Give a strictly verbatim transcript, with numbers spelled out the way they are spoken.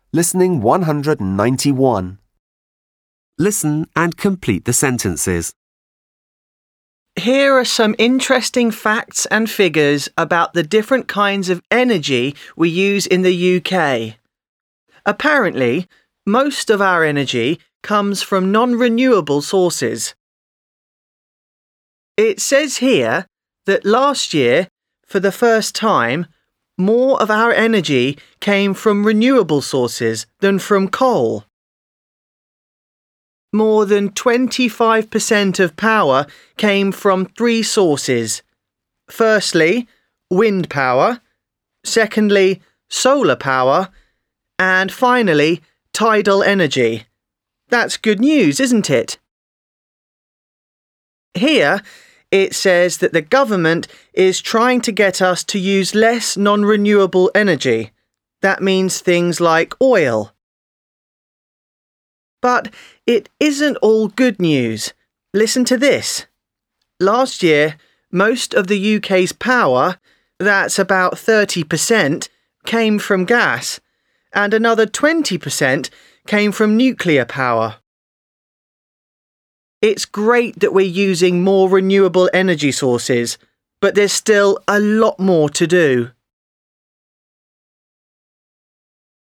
Listening one hundred ninety-one. Listen and complete the sentences. Here are some interesting facts and figures about the different kinds of energy we use in the U K. Apparently, most of our energy comes from non-renewable sources. It says here that last year, for the first time, more of our energy came from renewable sources than from coal. More than twenty-five percent of power came from three sources. Firstly, wind power. Secondly, solar power. And finally, tidal energy. That's good news, isn't it? Here, it says that the government is trying to get us to use less non-renewable energy. That means things like oil. But it isn't all good news. Listen to this. Last year, most of the U K's power, that's about thirty percent, came from gas, and another twenty percent came from nuclear power. It's great that we're using more renewable energy sources, but there's still a lot more to do.